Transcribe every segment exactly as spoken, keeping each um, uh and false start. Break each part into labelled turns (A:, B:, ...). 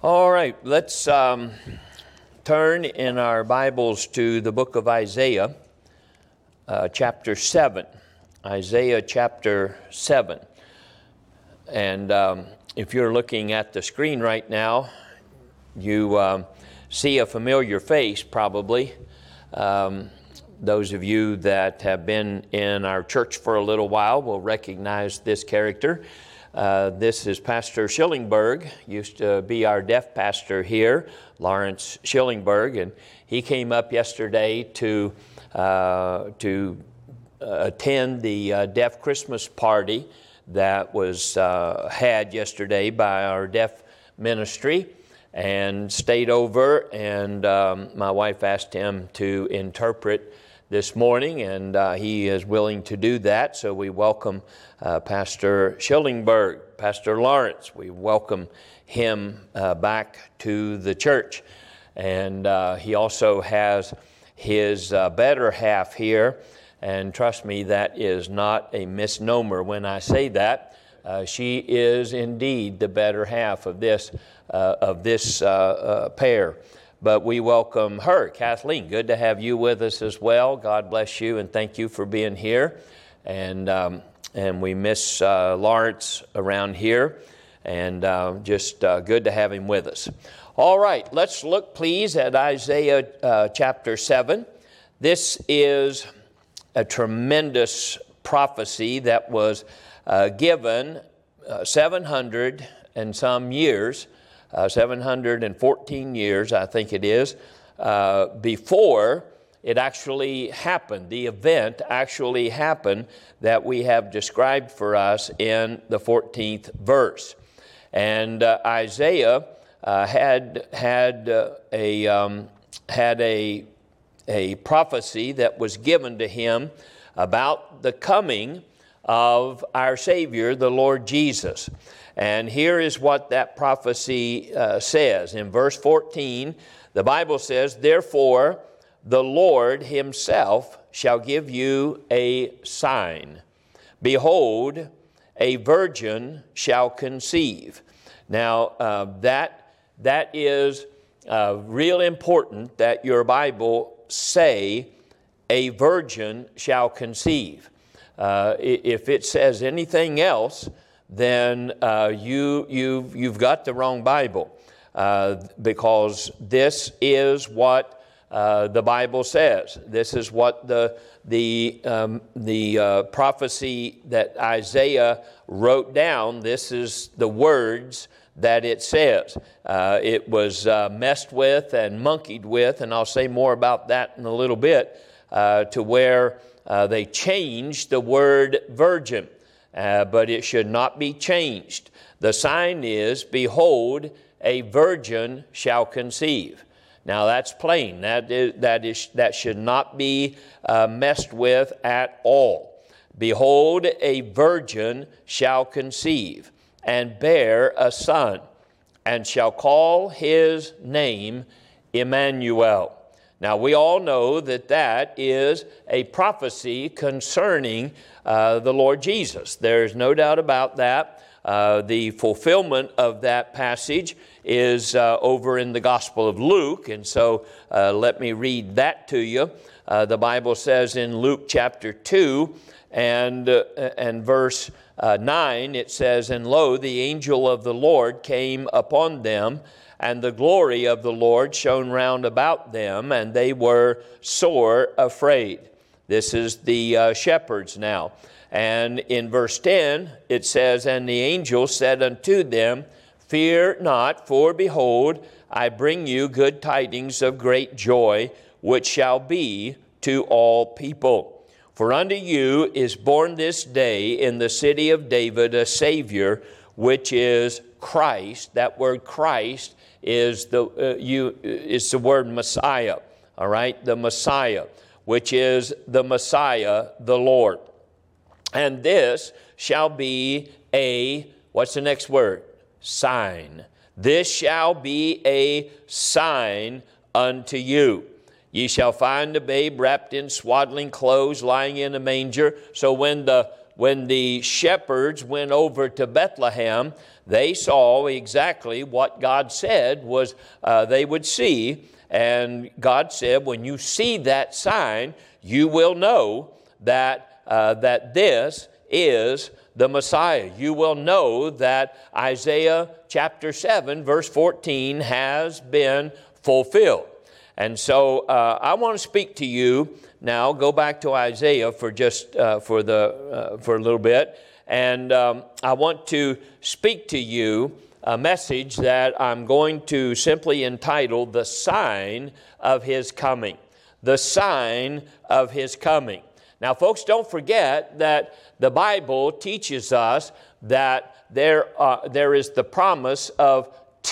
A: All right, let's um, turn in our Bibles to the book of Isaiah, uh, chapter seven. Isaiah chapter seven. And um, if you're looking at the screen right now, you um, see a familiar face probably. Um, those of you that have been in our church for a little while will recognize this character. Uh, this is Pastor Schillingberg, used to be our deaf pastor here, Lawrence Schillingberg, and he came up yesterday to uh, to uh, attend the uh, deaf Christmas party that was uh, had yesterday by our deaf ministry, and stayed over, and um, my wife asked him to interpret this morning, and uh, he is willing to do that, so we welcome uh, Pastor Schillingberg, Pastor Lawrence. We welcome him uh, back to the church. And uh, he also has his uh, better half here, and trust me, that is not a misnomer when I say that. Uh, she is indeed the better half of this, uh, of this uh, uh, pair. But we welcome her. Kathleen, good to have you with us as well. God bless you, and thank you for being here. And um, and we miss uh, Lawrence around here, and uh, just uh, good to have him with us. All right, let's look, please, at Isaiah uh, chapter seven. This is a tremendous prophecy that was uh, given uh, seven hundred and some years Uh, seven hundred fourteen years, I think it is, uh, before it actually happened. The event actually happened that we have described for us in the fourteenth verse. And uh, Isaiah uh, had had uh, a um, had a a prophecy that was given to him about the coming of our Savior, the Lord Jesus. And here is what that prophecy uh, says. In verse fourteen, the Bible says, "Therefore the Lord himself shall give you a sign. Behold, a virgin shall conceive." Now, uh, that that is uh, real important that your Bible say, "A virgin shall conceive." Uh, if it says anything else, then uh, you, you've, you've got the wrong Bible, uh, because this is what uh, the Bible says. This is what the, the, um, the uh, prophecy that Isaiah wrote down, this is the words that it says. Uh, it was uh, messed with and monkeyed with, and I'll say more about that in a little bit, uh, to where uh, they changed the word virgin. Uh, but it should not be changed. The sign is, "Behold, a virgin shall conceive." Now that's plain. That is, that is, that should not be uh, messed with at all. "Behold, a virgin shall conceive, and bear a son, and shall call his name Emmanuel." Now, we all know that that is a prophecy concerning uh, the Lord Jesus. There's no doubt about that. Uh, the fulfillment of that passage is uh, over in the Gospel of Luke, and so uh, let me read that to you. Uh, the Bible says in Luke chapter two and, uh, and verse uh, nine, it says, "And lo, the angel of the Lord came upon them, and the glory of the Lord shone round about them, and they were sore afraid." This is the uh, shepherds now. And in verse ten, it says, "And the angel said unto them, Fear not, for behold, I bring you good tidings of great joy, which shall be to all people. For unto you is born this day in the city of David a Savior, which is Christ." That word Christ is the uh, you is the word Messiah, all right? The Messiah, which is the Messiah, the Lord. "And this shall be a," what's the next word? Sign. "This shall be a sign unto you. Ye shall find the babe wrapped in swaddling clothes, lying in a manger." So when the when the shepherds went over to Bethlehem, they saw exactly what God said was uh, they would see. And God said, when you see that sign, you will know that, uh, that this is the Messiah. You will know that Isaiah chapter seven, verse fourteen has been fulfilled. And so uh, I want to speak to you now. Go back to Isaiah for just uh, for the uh, for a little bit, and um, I want to speak to you a message that I'm going to simply entitle "The Sign of His Coming." The sign of His coming. Now, folks, don't forget that the Bible teaches us that there uh, there is the promise of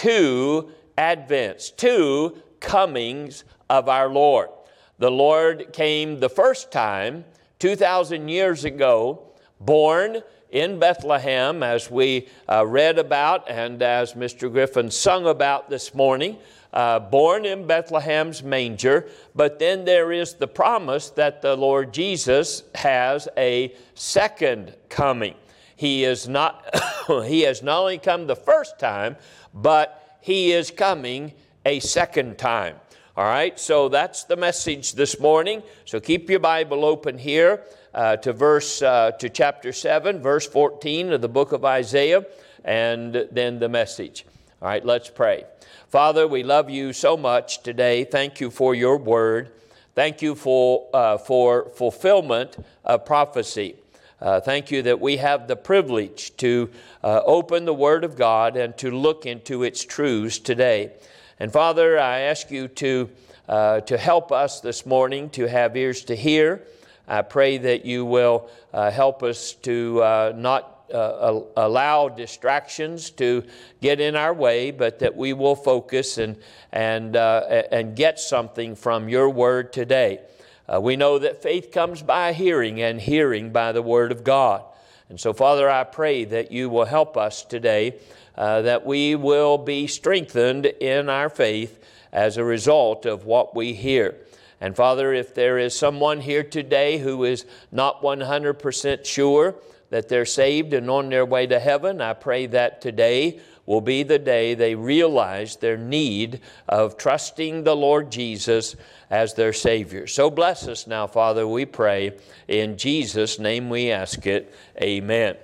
A: two advents, two comings of our Lord. The Lord came the first time two thousand years ago, born in Bethlehem, as we uh, read about and as Mister Griffin sung about this morning, uh, born in Bethlehem's manger. But then there is the promise that the Lord Jesus has a second coming. He is not, he has not only come the first time, but He is coming a second time. All right, so that's the message this morning. So keep your Bible open here uh, to verse uh, to chapter seven, verse fourteen of the book of Isaiah, and then the message. All right, let's pray. Father, we love you so much today. Thank you for your word. Thank you for uh, for fulfillment of prophecy. Uh, thank you that we have the privilege to uh, open the Word of God and to look into its truths today. And Father, I ask you to, uh, to help us this morning to have ears to hear. I pray that you will uh, help us to uh, not uh, allow distractions to get in our way, but that we will focus and, and, uh, and get something from your word today. Uh, we know that faith comes by hearing, and hearing by the Word of God. And so, Father, I pray that you will help us today, uh, that we will be strengthened in our faith as a result of what we hear. And, Father, if there is someone here today who is not one hundred percent sure that they're saved and on their way to heaven, I pray that today will be the day they realize their need of trusting the Lord Jesus as their Savior. So bless us now, Father, we pray. In Jesus' name we ask it. Amen.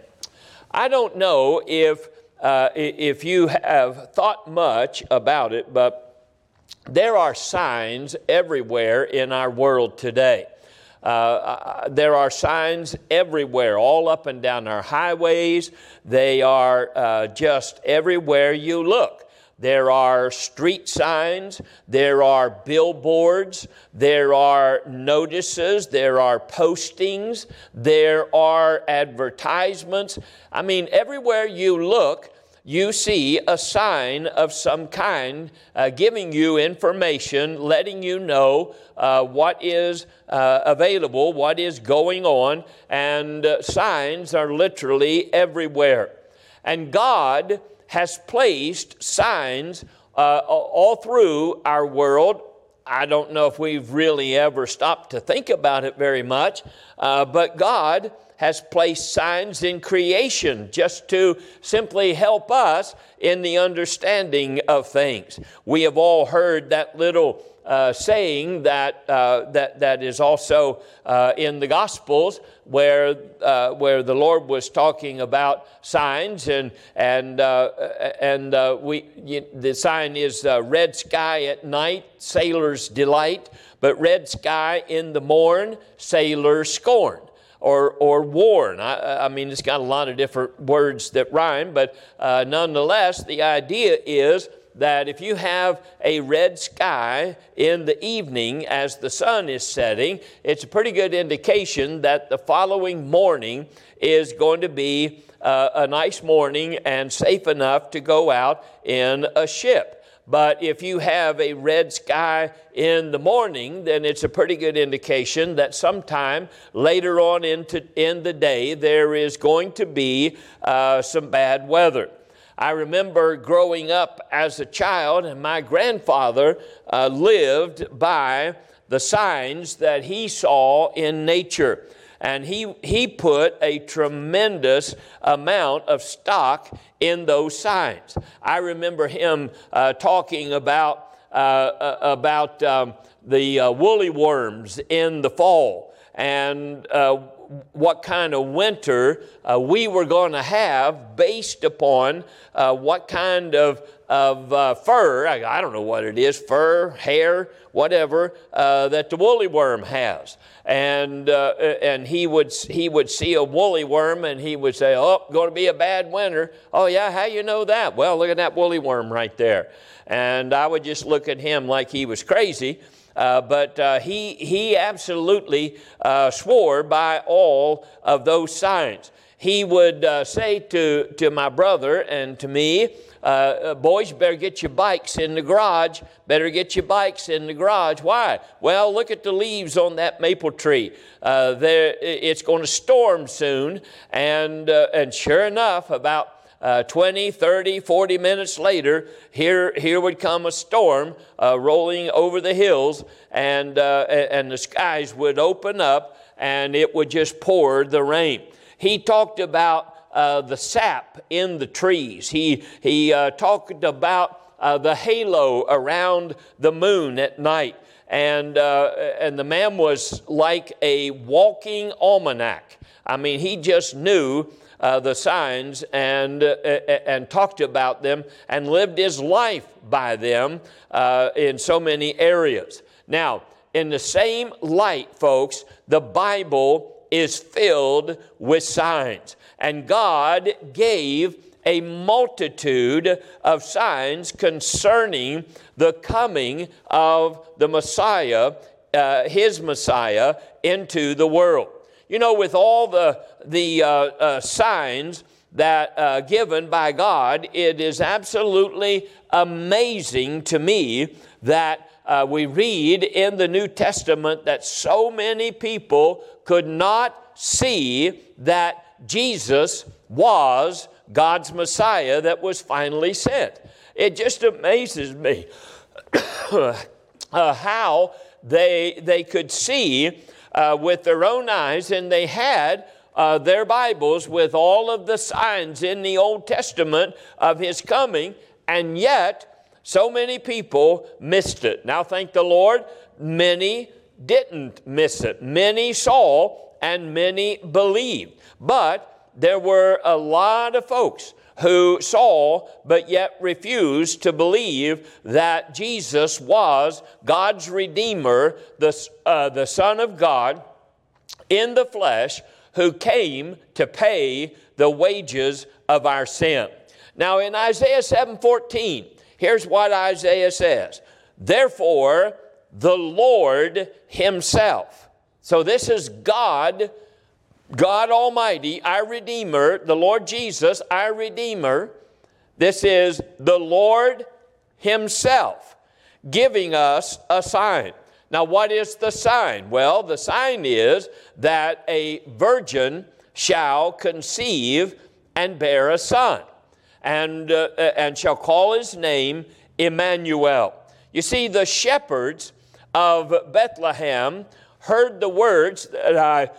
A: I don't know if, uh, if you have thought much about it, but there are signs everywhere in our world today. Uh, there are signs everywhere, all up and down our highways. They are uh, just everywhere you look. There are street signs, there are billboards, there are notices, there are postings, there are advertisements. I mean, everywhere you look, you see a sign of some kind uh, giving you information, letting you know uh, what is uh, available, what is going on, and uh, signs are literally everywhere. And God has placed signs uh, all through our world. I don't know if we've really ever stopped to think about it very much, uh, but God has placed signs in creation just to simply help us in the understanding of things. We have all heard that little uh, saying that uh, that that is also uh, in the Gospels, where uh, where the Lord was talking about signs, and and uh, and uh, we you, the sign is uh, red sky at night, sailor's delight, but red sky in the morn, sailor's scorn. Or, or warn. I, I mean, it's got a lot of different words that rhyme, but uh, nonetheless, the idea is that if you have a red sky in the evening as the sun is setting, it's a pretty good indication that the following morning is going to be uh, a nice morning and safe enough to go out in a ship. But if you have a red sky in the morning, then it's a pretty good indication that sometime later on into, in the day there is going to be uh, some bad weather. I remember growing up as a child, and my grandfather uh, lived by the signs that he saw in nature. And he, he put a tremendous amount of stock in those signs. I remember him uh, talking about, uh, about um, the uh, woolly worms in the fall, and uh, what kind of winter uh, we were going to have based upon uh, what kind of, of uh, fur, I, I don't know what it is, fur, hair, whatever, uh, that the woolly worm has. And uh, and he would he would see a woolly worm and he would say, oh, going to be a bad winter. Oh, yeah, how you know that? Well, look at that woolly worm right there. And I would just look at him like he was crazy. Uh, but uh, he, he absolutely uh, swore by all of those signs. He would uh, say to, to my brother and to me, uh, boys, you better get your bikes in the garage. Better get your bikes in the garage. Why? Well, look at the leaves on that maple tree. Uh, there, it's going to storm soon. And, uh, and sure enough, about Uh, twenty, thirty, forty minutes later, here here would come a storm uh, rolling over the hills, and uh, and the skies would open up, and it would just pour the rain. He talked about uh, the sap in the trees. He he uh, talked about uh, the halo around the moon at night, and uh, and the man was like a walking almanac. I mean, he just knew Uh, the signs and uh, and talked about them and lived his life by them uh, in so many areas. Now, in the same light, folks, the Bible is filled with signs. And God gave a multitude of signs concerning the coming of the Messiah, uh, his Messiah, into the world. You know, with all the, the uh, uh, signs that uh, given by God, it is absolutely amazing to me that uh, we read in the New Testament that so many people could not see that Jesus was God's Messiah that was finally sent. It just amazes me uh, how they, they could see Uh, with their own eyes, and they had uh, their Bibles with all of the signs in the Old Testament of his coming, and yet so many people missed it. Now, thank the Lord, many didn't miss it. Many saw and many believed. But there were a lot of folks who saw but yet refused to believe that Jesus was God's Redeemer, the, uh, the Son of God in the flesh, who came to pay the wages of our sin. Now in Isaiah seven fourteen, here's what Isaiah says. Therefore, the Lord himself. So this is God, God Almighty, our Redeemer, the Lord Jesus, our Redeemer. This is the Lord himself giving us a sign. Now, what is the sign? Well, the sign is that a virgin shall conceive and bear a son, and, uh, and shall call his name Emmanuel. You see, the shepherds of Bethlehem heard the words that I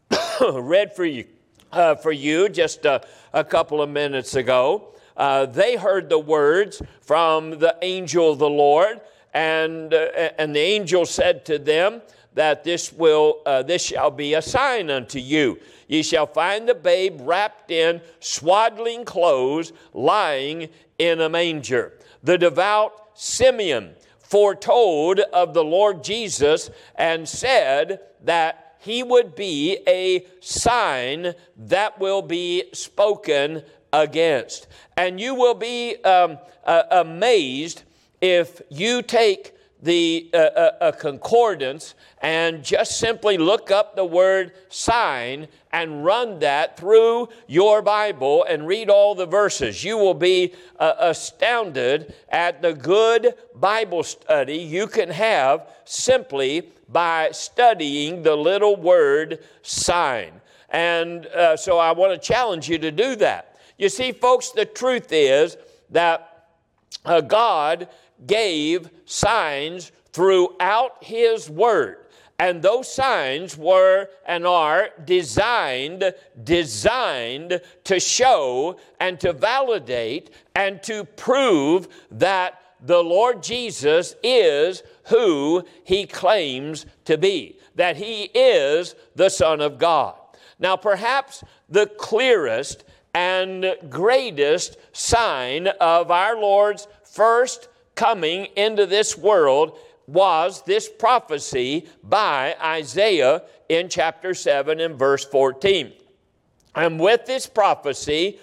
A: read for you, uh, for you just a, a couple of minutes ago. Uh, they heard the words from the angel of the Lord, and uh, and the angel said to them that this will uh, this shall be a sign unto you. Ye shall find the babe wrapped in swaddling clothes, lying in a manger. The devout Simeon foretold of the Lord Jesus and said that he would be a sign that will be spoken against. And you will be um, uh, amazed if you take the uh, uh, a concordance and just simply look up the word sign and run that through your Bible and read all the verses. You will be uh, astounded at the good Bible study you can have simply by studying the little word sign. And uh, so I want to challenge you to do that. You see, folks, the truth is that uh, God gave signs throughout his word. And those signs were and are designed, designed to show and to validate and to prove that the Lord Jesus is who he claims to be, that he is the Son of God. Now, perhaps the clearest and greatest sign of our Lord's first coming into this world was this prophecy by Isaiah in chapter seven and verse fourteen. And with this prophecy,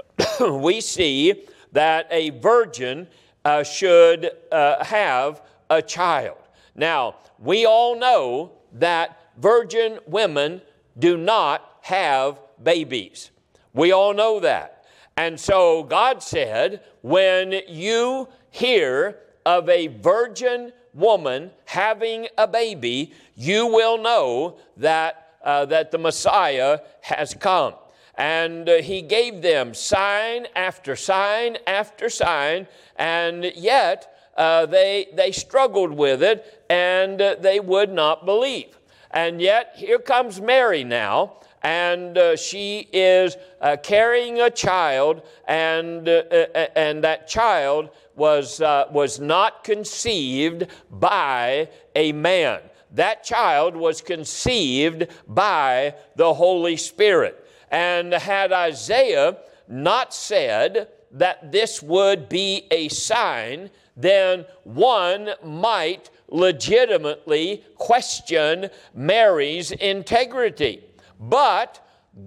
A: we see that a virgin uh, should uh, have a child. Now, we all know that virgin women do not have babies. We all know that. And so God said, when you hear of a virgin woman having a baby, you will know that, uh, that the Messiah has come. And uh, he gave them sign after sign after sign, and yet uh, they, they struggled with it, and uh, they would not believe. And yet here comes Mary now, and uh, she is uh, carrying a child, and, uh, uh, and that child was, uh, was not conceived by a man. That child was conceived by the Holy Spirit. And had Isaiah not said that this would be a sign, then one might legitimately question Mary's integrity. But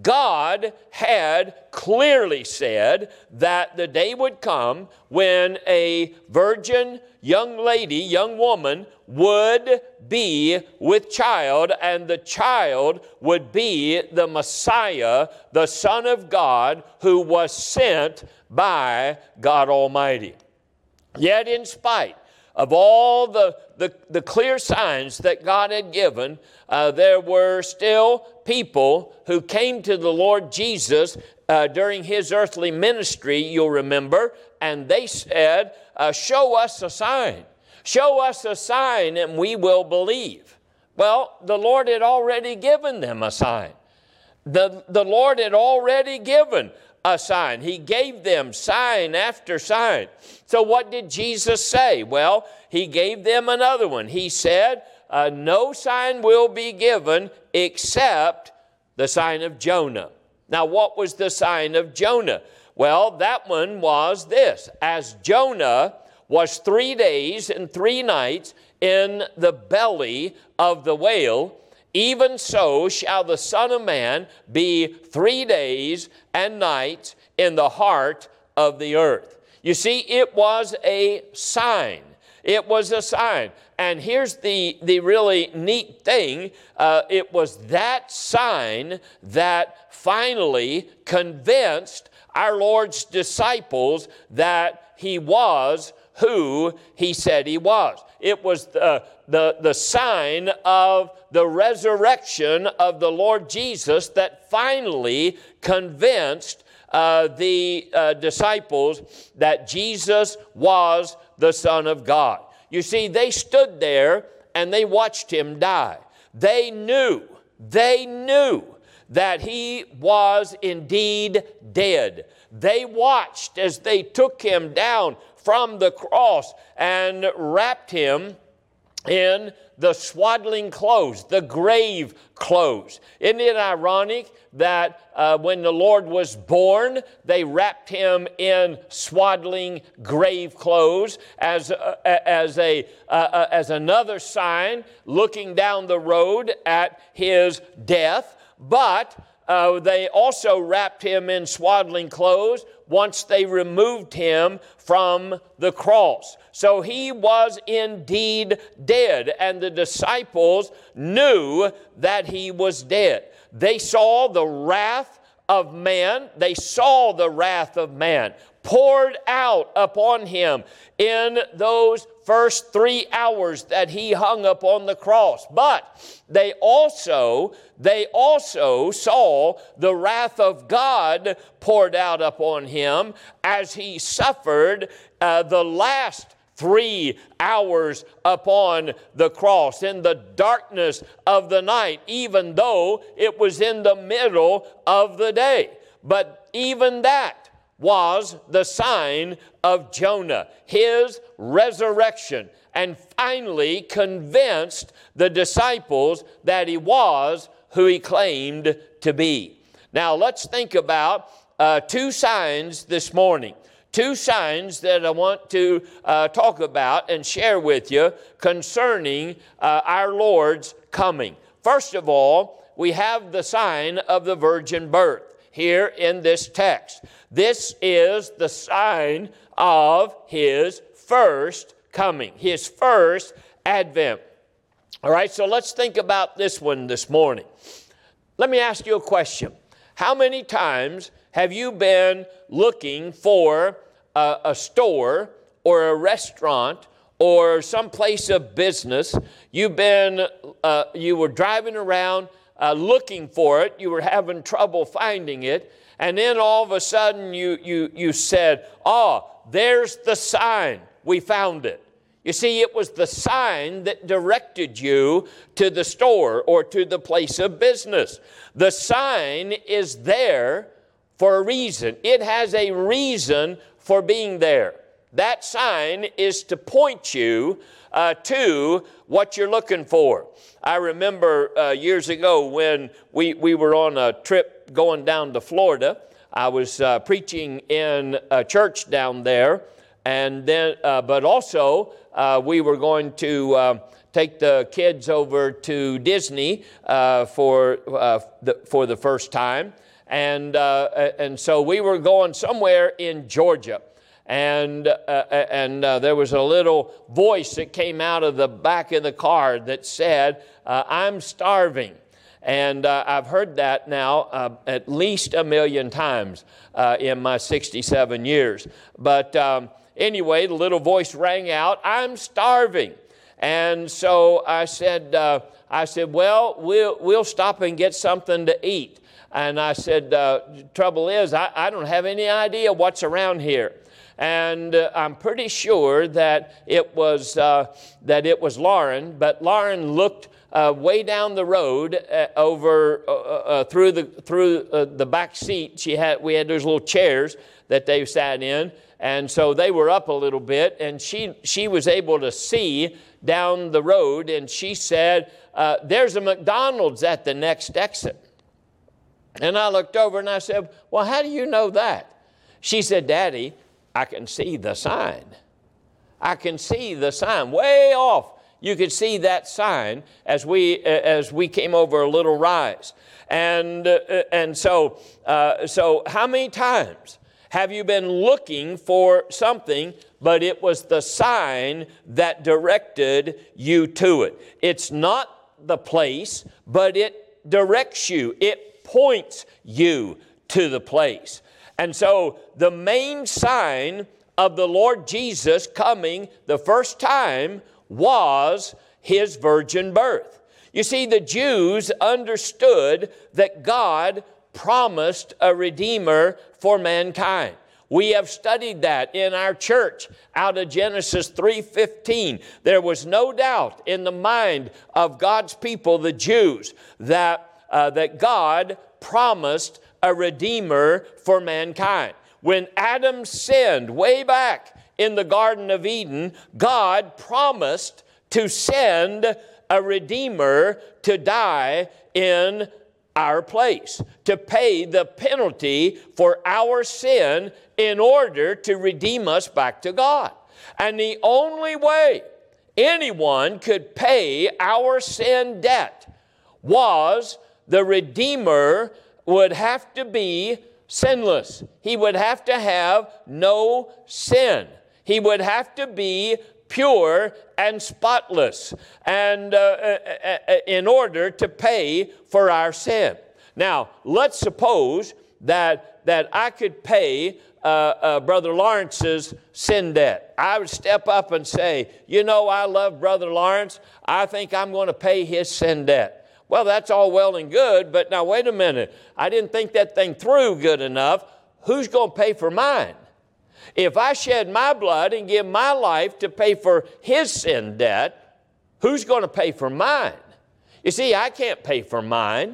A: God had clearly said that the day would come when a virgin young lady, young woman, would be with child, and the child would be the Messiah, the Son of God, who was sent by God Almighty. Yet in spite of all the, the, the clear signs that God had given, uh, there were still people who came to the Lord Jesus uh, during his earthly ministry, you'll remember, and they said, uh, show us a sign. Show us a sign and we will believe. Well, the Lord had already given them a sign. The, the Lord had already given a sign. He gave them sign after sign. So what did Jesus say? Well, he gave them another one. He said, uh, no sign will be given except the sign of Jonah. Now, what was the sign of Jonah? Well, that one was this. As Jonah was three days and three nights in the belly of the whale, even so shall the Son of Man be three days and nights in the heart of the earth. You see, it was a sign. It was a sign. And here's the, the really neat thing. Uh, it was that sign that finally convinced our Lord's disciples that he was who he said he was. It was the, the, the sign of the resurrection of the Lord Jesus that finally convinced uh, the uh, disciples that Jesus was the Son of God. You see, they stood there and they watched him die. They knew, they knew that he was indeed dead. They watched as they took him down from the cross and wrapped him in the swaddling clothes, the grave clothes. Isn't it ironic that uh, when the Lord was born, they wrapped him in swaddling grave clothes as, uh, as, a, uh, as another sign looking down the road at his death, but uh, they also wrapped him in swaddling clothes once they removed him from the cross. So he was indeed dead, and the disciples knew that he was dead. They saw the wrath of man. They saw the wrath of man poured out upon him in those first three hours that he hung upon the cross. But they also, they also saw the wrath of God poured out upon him as he suffered uh, the last three hours upon the cross in the darkness of the night, even though it was in the middle of the day. But even that was the sign of Jonah, his resurrection, and finally convinced the disciples that he was who he claimed to be. Now let's think about uh, two signs this morning. Two signs that I want to uh, talk about and share with you concerning uh, our Lord's coming. First of all, we have the sign of the virgin birth here in this text. This is the sign of his first coming, his first advent. All right, so let's think about this one this morning. Let me ask you a question. How many times have you been looking for a, a store or a restaurant or some place of business? You've been, uh, you were driving around uh, looking for it. You were having trouble finding it. And then all of a sudden you, you, you said, oh, there's the sign. We found it. You see, it was the sign that directed you to the store or to the place of business. The sign is there for a reason. It has a reason for being there. That sign is to point you uh, to what you're looking for. I remember uh, years ago when we, we were on a trip going down to Florida. I was uh, preaching in a church down there, and then, uh, but also uh, we were going to uh, take the kids over to Disney uh, for uh, the, for the first time, and uh, and so we were going somewhere in Georgia. And uh, and uh, there was a little voice that came out of the back of the car that said, uh, I'm starving. And uh, I've heard that now uh, at least a million times uh, in my sixty-seven years. But um, anyway, the little voice rang out, I'm starving. And so I said, uh, I said, well, we'll, we'll stop and get something to eat. And I said, uh, trouble is, I, I don't have any idea what's around here. And uh, I'm pretty sure that it was uh, that it was Lauren, but Lauren looked uh, way down the road uh, over uh, uh, through the through uh, the back seat. She had we had those little chairs that they sat in, and so they were up a little bit, and she she was able to see down the road, and she said, uh, "There's a McDonald's at the next exit." And I looked over and I said, "Well, how do you know that?" She said, "Daddy, I can see the sign. I can see the sign way off. You could see that sign as we as we came over a little rise." And uh, and so uh, so how many times have you been looking for something, but it was the sign that directed you to it? It's not the place, but it directs you. It points you to the place. And so the main sign of the Lord Jesus coming the first time was his virgin birth. You see, the Jews understood that God promised a Redeemer for mankind. We have studied that in our church out of Genesis three fifteen. There was no doubt in the mind of God's people, the Jews, that, uh, that God promised a Redeemer for mankind. When Adam sinned way back in the Garden of Eden, God promised to send a Redeemer to die in our place, to pay the penalty for our sin in order to redeem us back to God. And the only way anyone could pay our sin debt was the Redeemer would have to be sinless. He would have to have no sin. He would have to be pure and spotless, and uh, in order to pay for our sin. Now, let's suppose that that I could pay uh, uh, Brother Lawrence's sin debt. I would step up and say, you know, I love Brother Lawrence. I think I'm going to pay his sin debt. Well, that's all well and good, but now wait a minute. I didn't think that thing through good enough. Who's going to pay for mine? If I shed my blood and give my life to pay for his sin debt, who's going to pay for mine? You see, I can't pay for mine.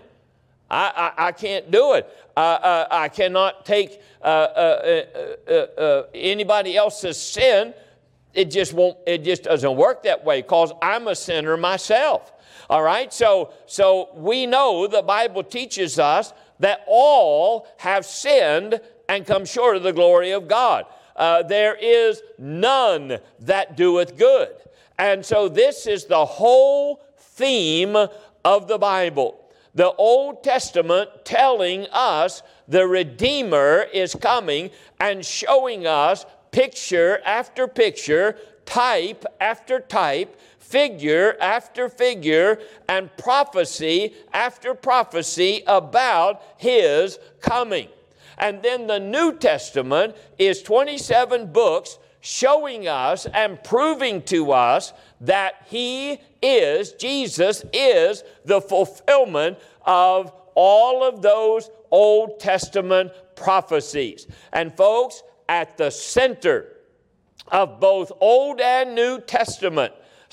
A: I, I, I can't do it. Uh, uh, I cannot take uh, uh, uh, uh, uh, anybody else's sin. It just won't. It just doesn't work that way because I'm a sinner myself. All right. So, so we know the Bible teaches us that all have sinned and come short of the glory of God. Uh, there is none that doeth good. And so this is the whole theme of the Bible. The Old Testament telling us the Redeemer is coming and showing us picture after picture, type after type, figure after figure, and prophecy after prophecy about his coming. And then the New Testament is twenty-seven books showing us and proving to us that he is, Jesus is the fulfillment of all of those Old Testament prophecies. And folks, at the center of both Old and New Testament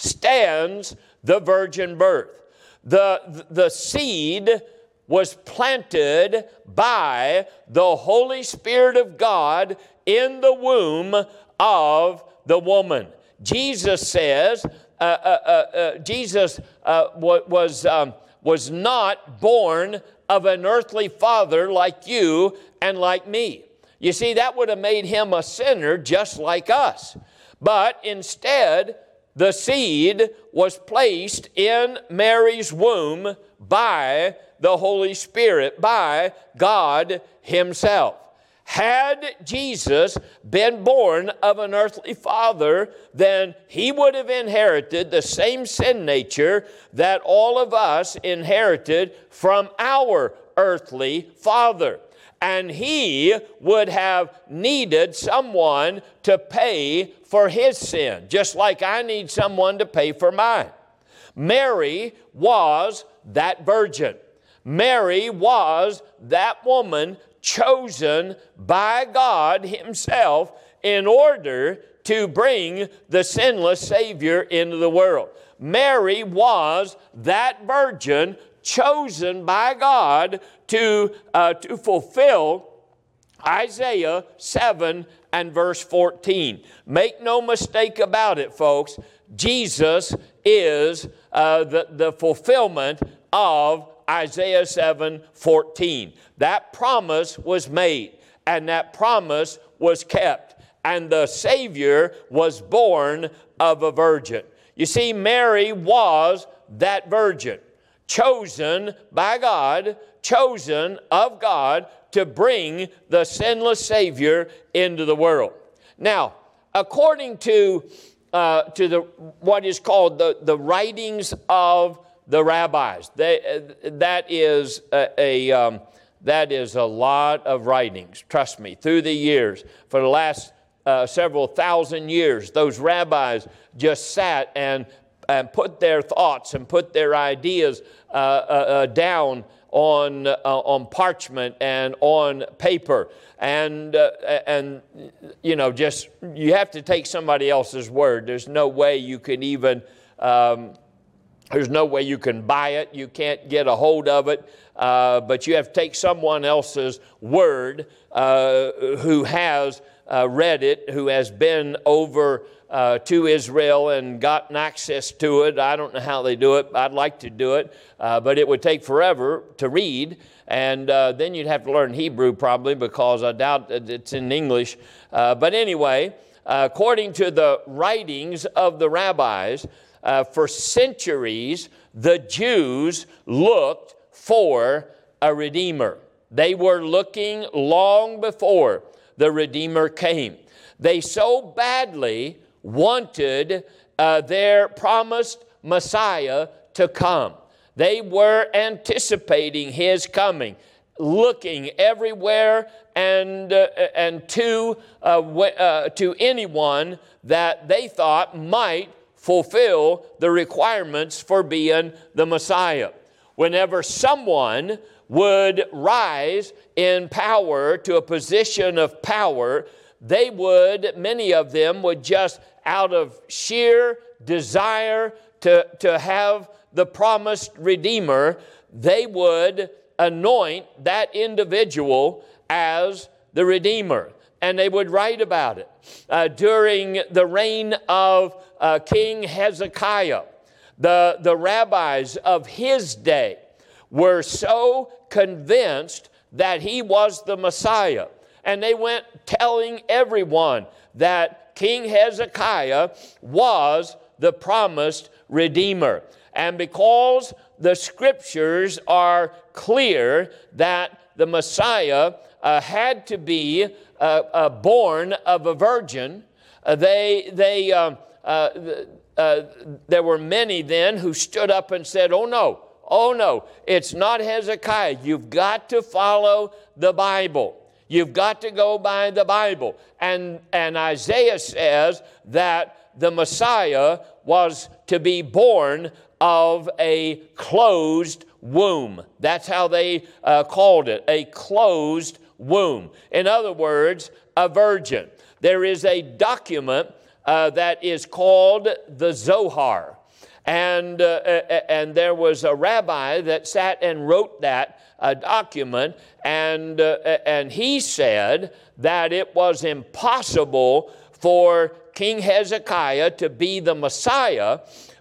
A: stands the virgin birth. The, the seed was planted by the Holy Spirit of God in the womb of the woman. Jesus says, uh, uh, uh, uh, Jesus uh, was, um, was not born of an earthly father like you and like me. You see, that would have made him a sinner just like us. But instead, the seed was placed in Mary's womb by the Holy Spirit, by God himself. Had Jesus been born of an earthly father, then he would have inherited the same sin nature that all of us inherited from our earthly father. And he would have needed someone to pay for his sin, just like I need someone to pay for mine. Mary was that virgin. Mary was that woman chosen by God himself in order to bring the sinless Savior into the world. Mary was that virgin chosen by God to, uh, to fulfill Isaiah seven and verse fourteen. Make no mistake about it, folks. Jesus is uh, the, the fulfillment of Isaiah seven fourteen. That promise was made, and that promise was kept, and the Savior was born of a virgin. You see, Mary was that virgin, chosen by God, chosen of God to bring the sinless Savior into the world. Now, according to uh, to the what is called the, the writings of the rabbis, they, uh, that is a, a um, that is a lot of writings. Trust me, through the years, for the last uh, several thousand years, those rabbis just sat and and put their thoughts and put their ideas uh, uh, uh, down on uh, on parchment and on paper, and uh, and you know, just you have to take somebody else's word. There's no way you can even um, there's no way you can buy it. You can't get a hold of it, uh, but you have to take someone else's word uh, who has uh, read it, who has been over Uh, to Israel and gotten access to it. I don't know how they do it. I'd like to do it, uh, but it would take forever to read, and uh, then you'd have to learn Hebrew probably, because I doubt that it's in English. Uh, but anyway, uh, according to the writings of the rabbis, uh, for centuries, the Jews looked for a Redeemer. They were looking long before the Redeemer came. They so badly wanted uh, their promised Messiah to come. They were anticipating his coming, looking everywhere and uh, and to uh, w- uh, to anyone that they thought might fulfill the requirements for being the Messiah. Whenever someone would rise in power to a position of power, they would, many of them would just out of sheer desire to, to have the promised Redeemer, they would anoint that individual as the Redeemer. And they would write about it. Uh, during the reign of uh, King Hezekiah, the, the rabbis of his day were so convinced that he was the Messiah. And they went telling everyone that King Hezekiah was the promised Redeemer. And because the Scriptures are clear that the Messiah uh, had to be uh, uh, born of a virgin, uh, they, they, uh, uh, uh, there were many then who stood up and said, oh no, oh no, it's not Hezekiah. You've got to follow the Bible. You've got to go by the Bible. And, and Isaiah says that the Messiah was to be born of a closed womb. That's how they uh, called it, a closed womb. In other words, a virgin. There is a document uh, that is called the Zohar. And, uh, and there was a rabbi that sat and wrote that uh, document, and, uh, and he said that it was impossible for King Hezekiah to be the Messiah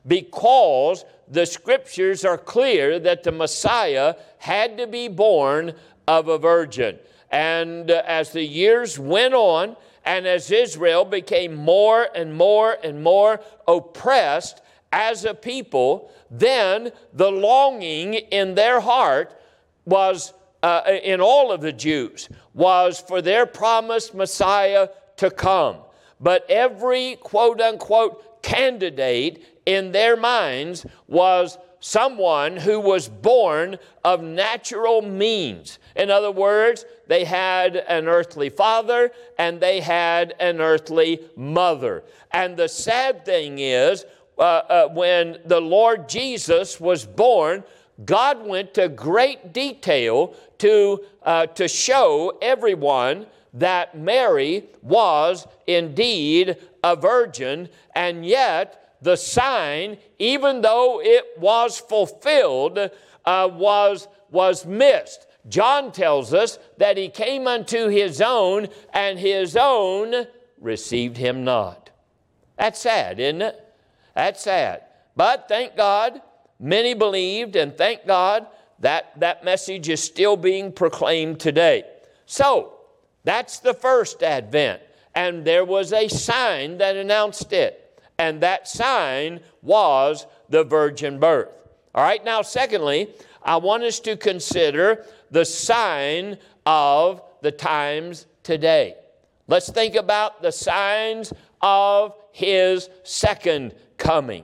A: because the Scriptures are clear that the Messiah had to be born of a virgin. And uh, as the years went on, and as Israel became more and more and more oppressed as a people, then the longing in their heart was, uh, in all of the Jews, was for their promised Messiah to come. But every quote-unquote candidate in their minds was someone who was born of natural means. In other words, they had an earthly father and they had an earthly mother. And the sad thing is, uh, uh, when the Lord Jesus was born, God went to great detail to, uh, to show everyone that Mary was indeed a virgin, and yet the sign, even though it was fulfilled, uh, was, was missed. John tells us that he came unto his own, and his own received him not. That's sad, isn't it? That's sad. But thank God, many believed, and thank God that that message is still being proclaimed today. So, that's the first Advent, and there was a sign that announced it, and that sign was the virgin birth. All right, now secondly, I want us to consider the sign of the times today. Let's think about the signs of his second coming.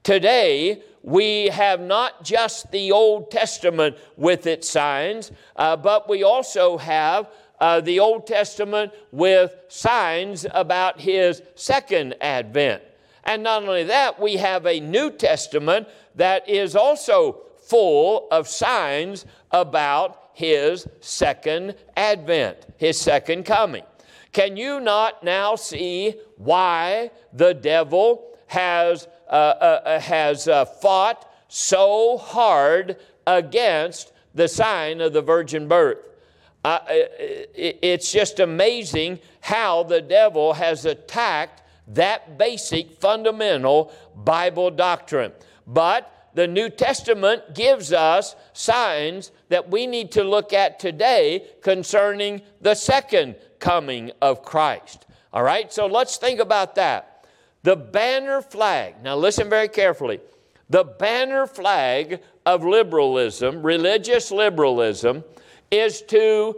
A: Today, we have not just the Old Testament with its signs, uh, but we also have Uh, the Old Testament with signs about his second advent. And not only that, we have a New Testament that is also full of signs about his second advent, his second coming. Can you not now see why the devil has, uh, uh, has uh, fought so hard against the sign of the virgin birth? Uh, it, it's just amazing how the devil has attacked that basic, fundamental Bible doctrine. But the New Testament gives us signs that we need to look at today concerning the second coming of Christ. All right, so let's think about that. The banner flag, now listen very carefully. The banner flag of liberalism, religious liberalism, is to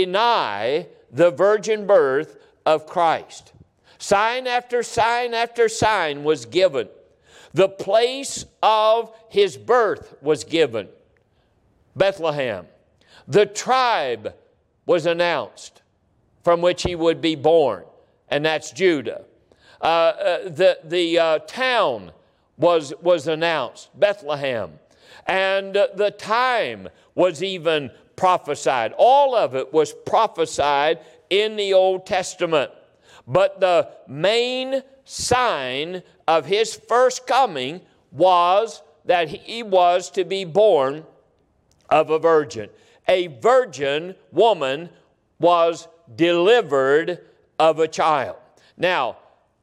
A: deny the virgin birth of Christ. Sign after sign after sign was given. The place of his birth was given, Bethlehem. The tribe was announced from which he would be born, and that's Judah. Uh, uh, the the uh, town was, was announced, Bethlehem. And uh, the time was even prophesied. All of it was prophesied in the Old Testament. But the main sign of his first coming was that he was to be born of a virgin. A virgin woman was delivered of a child. Now,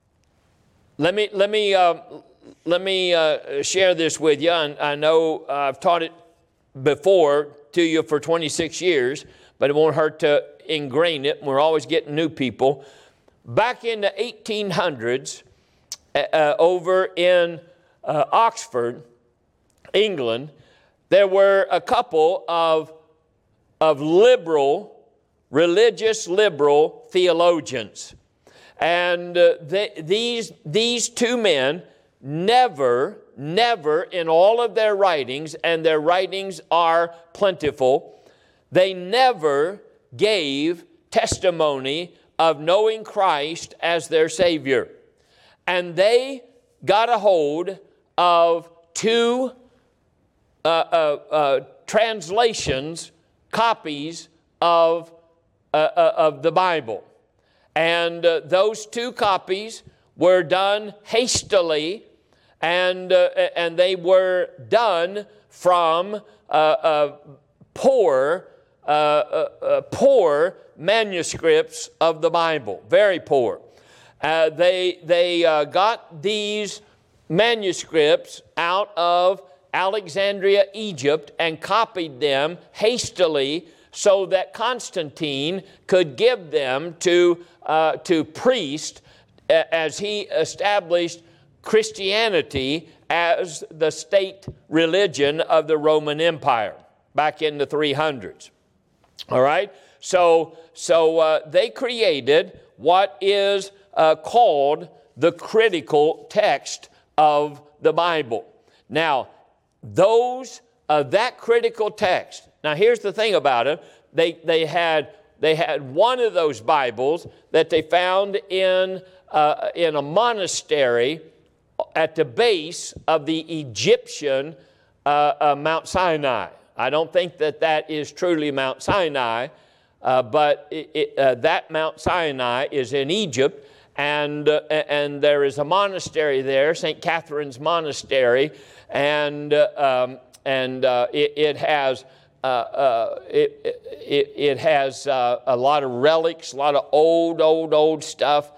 A: let me let me uh, let me uh, share this with you. And I know I've taught it before to you for twenty-six years, but it won't hurt to ingrain it. We're always getting new people. Back in the eighteen hundreds, uh, over in uh, Oxford, England, there were a couple of, of liberal, religious liberal theologians. And uh, they, these, these two men never, never in all of their writings, and their writings are plentiful, they never gave testimony of knowing Christ as their Savior. And they got a hold of two uh, uh, uh, translations, copies of, uh, uh, of the Bible. And uh, those two copies were done hastily, and, uh, and they were done from uh, uh, poor, uh, uh, uh, poor manuscripts of the Bible, very poor. Uh, they they uh, got these manuscripts out of Alexandria, Egypt, and copied them hastily so that Constantine could give them to, uh, to priests as he established Christianity as the state religion of the Roman Empire back in the three hundreds. All right? So, so uh, they created what is uh, called the critical text of the Bible. Now, those uh, that critical text. Now, here's the thing about it: they they had they had one of those Bibles that they found in uh, in a monastery at the base of the Egyptian uh, uh, Mount Sinai. I don't think that that is truly Mount Sinai. Uh, but it, it, uh, that Mount Sinai is in Egypt, and uh, and there is a monastery there, Saint Catherine's Monastery, and uh, um, and uh, it, it has uh, uh, it, it it has uh, a lot of relics, a lot of old, old, old stuff,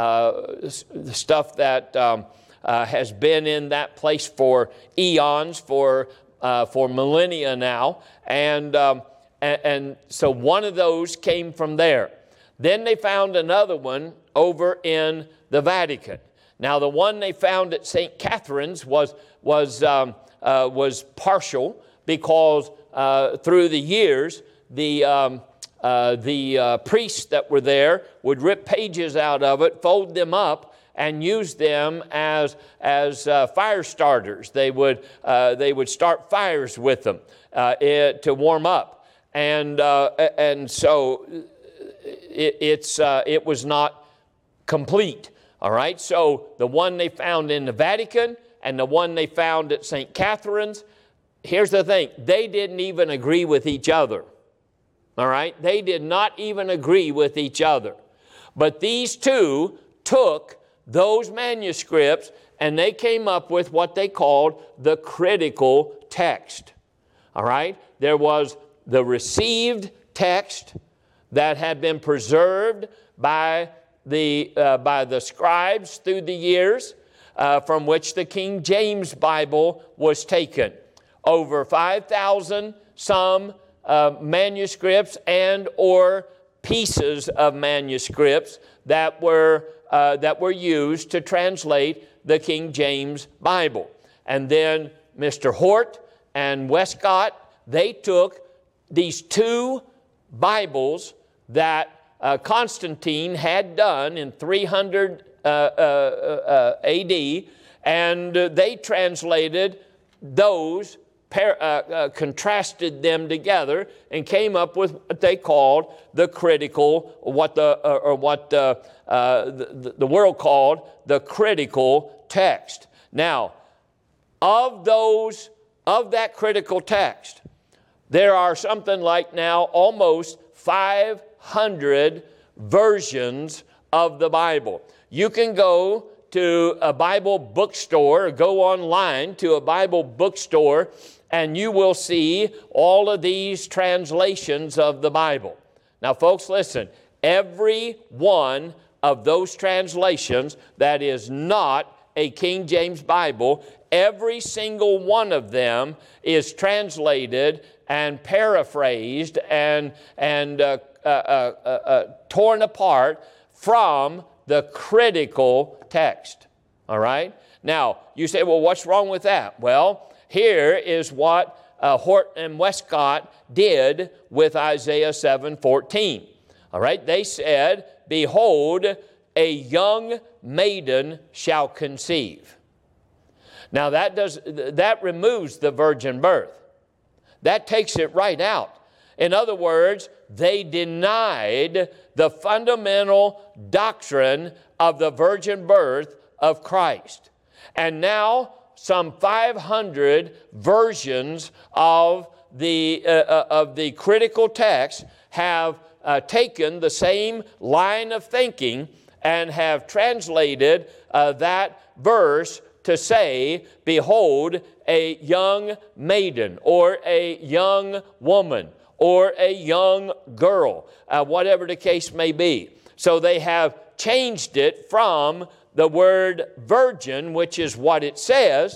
A: uh, stuff that um, uh, has been in that place for eons, for uh, for millennia now, and. Um, And so one of those came from there. Then they found another one over in the Vatican. Now, the one they found at Saint Catherine's was was um, uh, was partial because uh, through the years the um, uh, the uh, priests that were there would rip pages out of it, fold them up, and use them as as uh, fire starters. They would uh, they would start fires with them uh, it, to warm up. And uh, and so it, it's uh, it was not complete. All right. So the one they found in the Vatican and the one they found at Saint Catherine's. Here's the thing: they didn't even agree with each other. All right. They did not even agree with each other. But these two took those manuscripts and they came up with what they called the critical text. All right. There was the received text that had been preserved by the, uh, by the scribes through the years, uh, from which the King James Bible was taken. Over five thousand some uh, manuscripts and or pieces of manuscripts that were, uh, that were used to translate the King James Bible. And then Mister Hort and Westcott, they took these two Bibles that uh, Constantine had done in three hundred uh, uh, uh, A D, and uh, they translated those, par- uh, uh, contrasted them together, and came up with what they called the critical, what the uh, or what the, uh, the the world called the critical text. Now, of those of that critical text, there are something like now almost five hundred versions of the Bible. You can go to a Bible bookstore or go online to a Bible bookstore and you will see all of these translations of the Bible. Now, folks, listen. Every one of those translations that is not a King James Bible, every single one of them is translated and paraphrased and, and uh, uh, uh, uh, uh, torn apart from the critical text. All right? Now, you say, well, what's wrong with that? Well, here is what uh, Horton and Westcott did with Isaiah seven fourteen. All right? They said, behold, a young maiden shall conceive. Now, that does that removes the virgin birth. That takes it right out. In other words, they denied the fundamental doctrine of the virgin birth of Christ. And now, some five hundred versions of the, uh, of the critical text have uh, taken the same line of thinking and have translated uh, that verse to say, behold, a young maiden, or a young woman, or a young girl, uh, whatever the case may be. So they have changed it from the word virgin, which is what it says,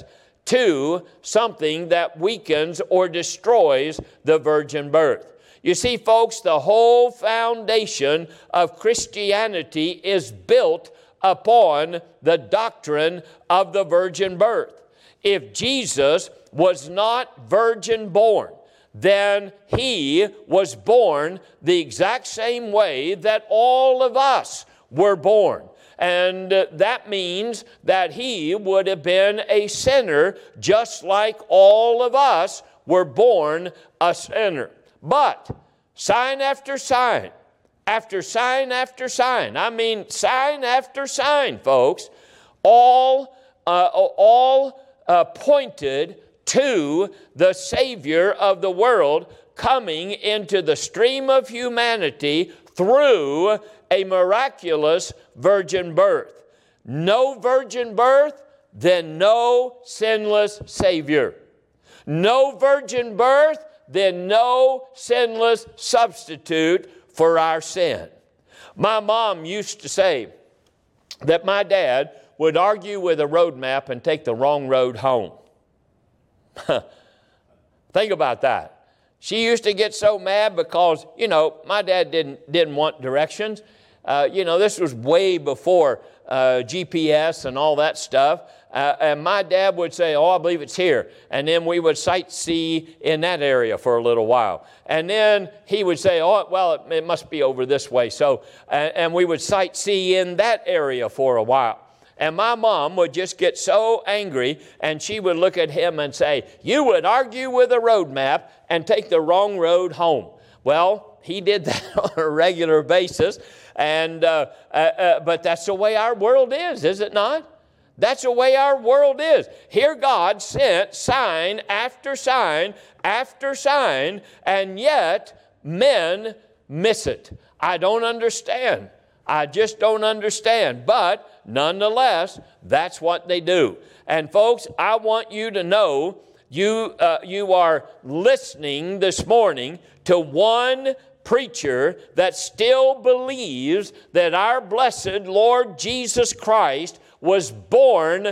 A: to something that weakens or destroys the virgin birth. You see, folks, the whole foundation of Christianity is built upon the doctrine of the virgin birth. If Jesus was not virgin born, then he was born the exact same way that all of us were born. And uh, that means that he would have been a sinner just like all of us were born a sinner. But sign after sign, after sign after sign, I mean sign after sign, folks, all, uh, all uh, pointed to the Savior of the world coming into the stream of humanity through a miraculous virgin birth. No virgin birth, then no sinless Savior. No virgin birth, then no sinless substitute for our sin. My mom used to say that my dad would argue with a road map and take the wrong road home. Think about that. She used to get so mad because, you know, my dad didn't, didn't want directions. Uh, you know, this was way before uh, G P S and all that stuff. Uh, and my dad would say, oh, I believe it's here. And then we would sightsee in that area for a little while. And then he would say, oh, well, it, it must be over this way. So, and, and we would sightsee in that area for a while. And my mom would just get so angry, and she would look at him and say, you would argue with a road map and take the wrong road home. Well, he did that on a regular basis, and uh, uh, uh, but that's the way our world is, is it not? That's the way our world is. Here God sent sign after sign after sign, and yet men miss it. I don't understand. I just don't understand. But nonetheless, that's what they do. And folks, I want you to know you, uh, you are listening this morning to one preacher that still believes that our blessed Lord Jesus Christ was born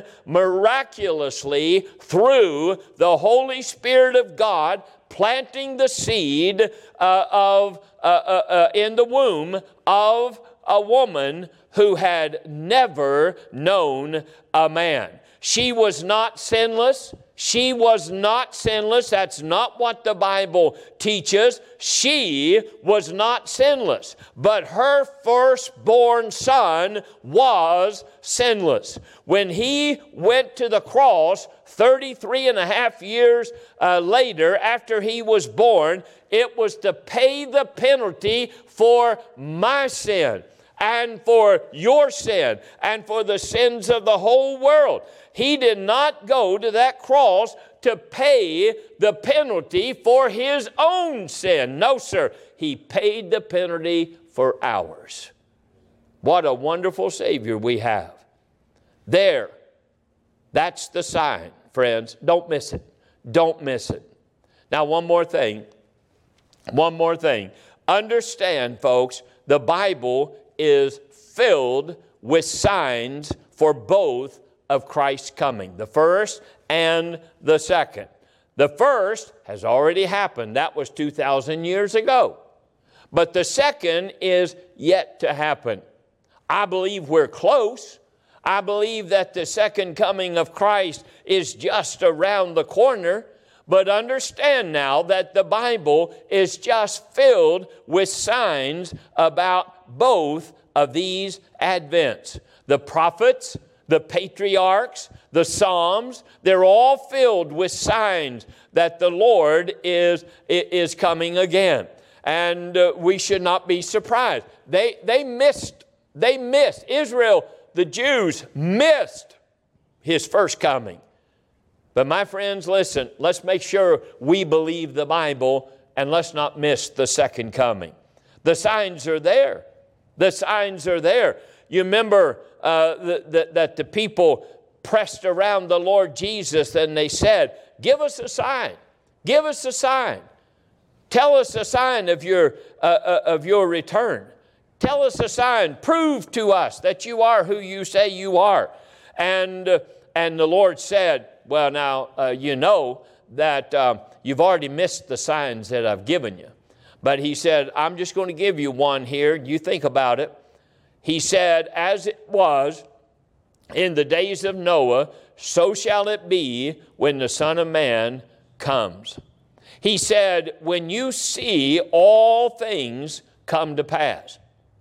A: miraculously through the Holy Spirit of God planting the seed uh, of uh, uh, uh, in the womb of a woman who had never known a man. She was not sinless. She was not sinless. That's not what the Bible teaches. She was not sinless. But her firstborn son was sinless. When he went to the cross thirty-three and a half years uh, later after he was born, it was to pay the penalty for my sin and for your sin and for the sins of the whole world. He did not go to that cross to pay the penalty for his own sin. No, sir. He paid the penalty for ours. What a wonderful Savior we have. There, that's the sign, friends. Don't miss it. Don't miss it. Now, one more thing. One more thing. Understand, folks, the Bible is filled with signs for both of Christ's coming, the first and the second. The first has already happened. That was two thousand years ago. But the second is yet to happen. I believe we're close. I believe that the second coming of Christ is just around the corner. But understand now that the Bible is just filled with signs about both of these advents. The prophets, the patriarchs, the Psalms, they're all filled with signs that the Lord is, is coming again. And uh, we should not be surprised. They, they missed, they missed, Israel, the Jews missed His first coming. But my friends, listen, let's make sure we believe the Bible and let's not miss the second coming. The signs are there. The signs are there. You remember uh, the, the, that the people pressed around the Lord Jesus and they said, give us a sign. Give us a sign. Tell us a sign of your, uh, uh, of your return. Tell us a sign. Prove to us that you are who you say you are. And, uh, and the Lord said, well, now, uh, you know that uh, you've already missed the signs that I've given you. But He said, I'm just going to give you one here. You think about it. He said, as it was in the days of Noah, so shall it be when the Son of Man comes. He said, when you see all things come to pass.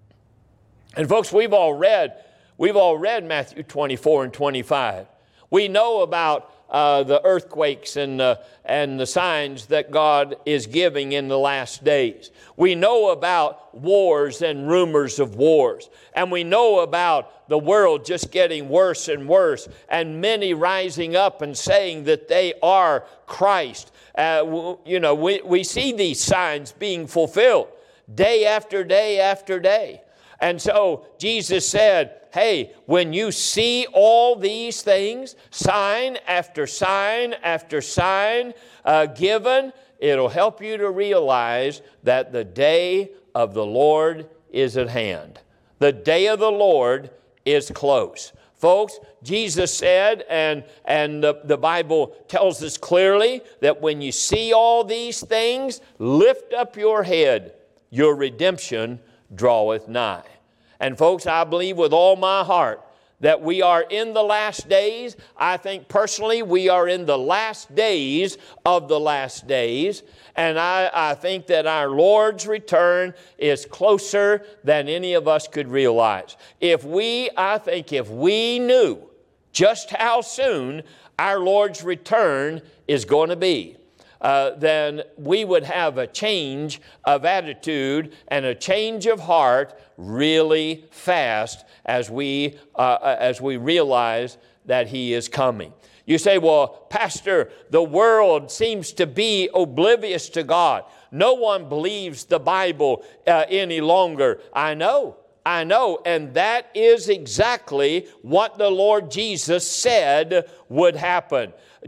A: And folks, we've all read, we've all read Matthew twenty-four and twenty-five. We know about uh, the earthquakes and, uh, and the signs that God is giving in the last days. We know about wars and rumors of wars. And we know about the world just getting worse and worse, and many rising up and saying that they are Christ. Uh, you know, we, we see these signs being fulfilled day after day after day. And so Jesus said, hey, when you see all these things, sign after sign after sign uh, given, it'll help you to realize that the day of the Lord is at hand. The day of the Lord is close. Folks, Jesus said, and, and the, the Bible tells us clearly, that when you see all these things, lift up your head, your redemption draweth nigh. And folks, I believe with all my heart that we are in the last days. I think personally we are in the last days of the last days. And I, I think that our Lord's return is closer than any of us could realize. If we, I think if we knew just how soon our Lord's return is going to be, Uh, then we would have a change of attitude and a change of heart really fast as we, uh, as we realize that He is coming. You say, well, Pastor, the world seems to be oblivious to God. No one believes the Bible uh, any longer. I know. I know, and that is exactly what the Lord Jesus said would happen.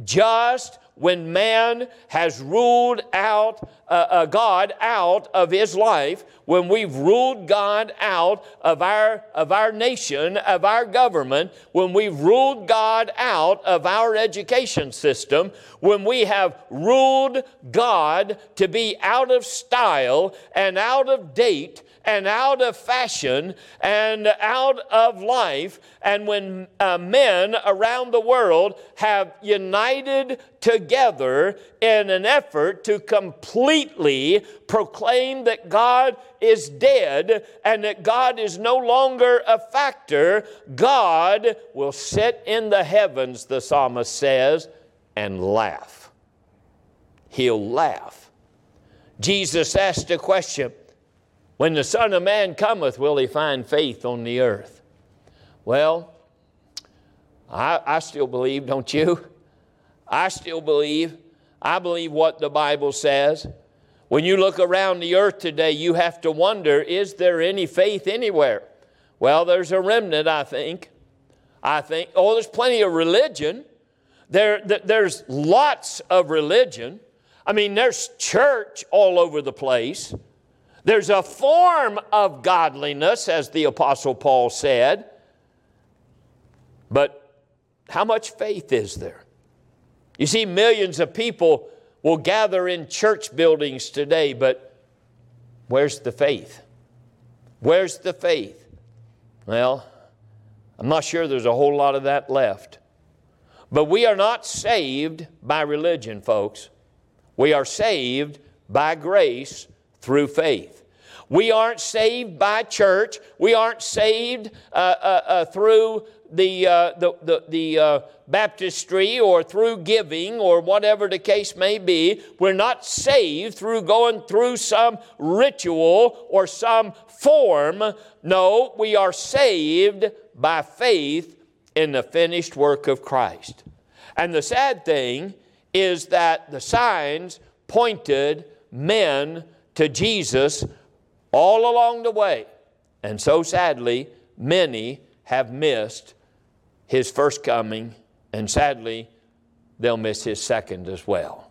A: Just when man has ruled out uh, uh, God out of his life, when we've ruled God out of our of our nation, of our government, when we've ruled God out of our education system, when we have ruled God to be out of style and out of date and out of fashion and out of life, and when uh, men around the world have united together in an effort to completely proclaim that God is dead and that God is no longer a factor, God will sit in the heavens, the psalmist says, and laugh. He'll laugh. Jesus asked a question, when the Son of Man cometh, will He find faith on the earth? Well, I, I still believe, don't you? I still believe. I believe what the Bible says. When you look around the earth today, you have to wonder, is there any faith anywhere? Well, there's a remnant, I think. I think, oh, there's plenty of religion. There, there's lots of religion. I mean, there's church all over the place. There's a form of godliness, as the Apostle Paul said. But how much faith is there? You see, millions of people will gather in church buildings today, but where's the faith? Where's the faith? Well, I'm not sure there's a whole lot of that left. But we are not saved by religion, folks. We are saved by grace through faith. We aren't saved by church. We aren't saved uh, uh, uh, through the, uh, the, the, the uh, baptistry or through giving or whatever the case may be. We're not saved through going through some ritual or some form. No, we are saved by faith in the finished work of Christ. And the sad thing is that the signs pointed men to Jesus all along the way. And so sadly, many have missed His first coming, and sadly, they'll miss His second as well.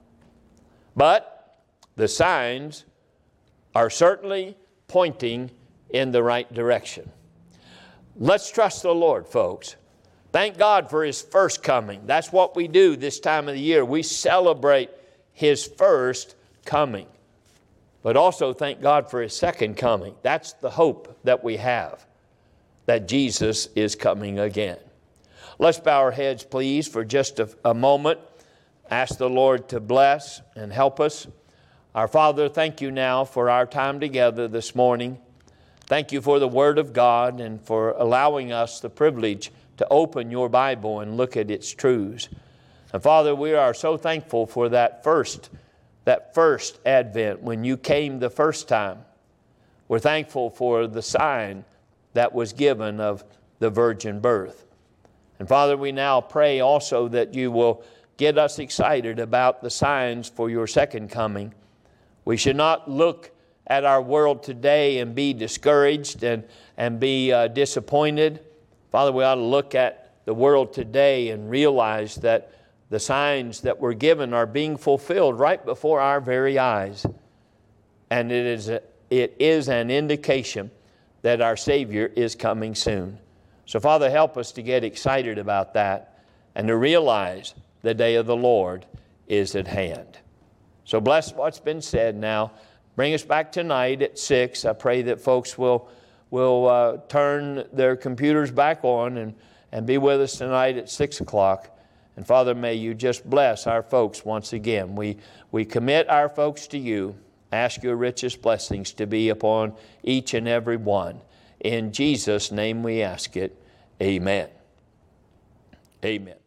A: But the signs are certainly pointing in the right direction. Let's trust the Lord, folks. Thank God for His first coming. That's what we do this time of the year. We celebrate His first coming. But also thank God for His second coming. That's the hope that we have, that Jesus is coming again. Let's bow our heads, please, for just a, a moment. Ask the Lord to bless and help us. Our Father, thank You now for our time together this morning. Thank You for the Word of God and for allowing us the privilege to open Your Bible and look at its truths. And Father, we are so thankful for that first That first advent, when You came the first time. We're thankful for the sign that was given of the virgin birth. And Father, we now pray also that You will get us excited about the signs for Your second coming. We should not look at our world today and be discouraged and, and be uh, disappointed. Father, we ought to look at the world today and realize that the signs that were given are being fulfilled right before our very eyes. And it is, a, it is an indication that our Savior is coming soon. So, Father, help us to get excited about that and to realize the day of the Lord is at hand. So bless what's been said now. Bring us back tonight at six. I pray that folks will, will uh, turn their computers back on and, and be with us tonight at six o'clock. And Father, may You just bless our folks once again. We, we commit our folks to You. Ask Your richest blessings to be upon each and every one. In Jesus' name we ask it. Amen. Amen.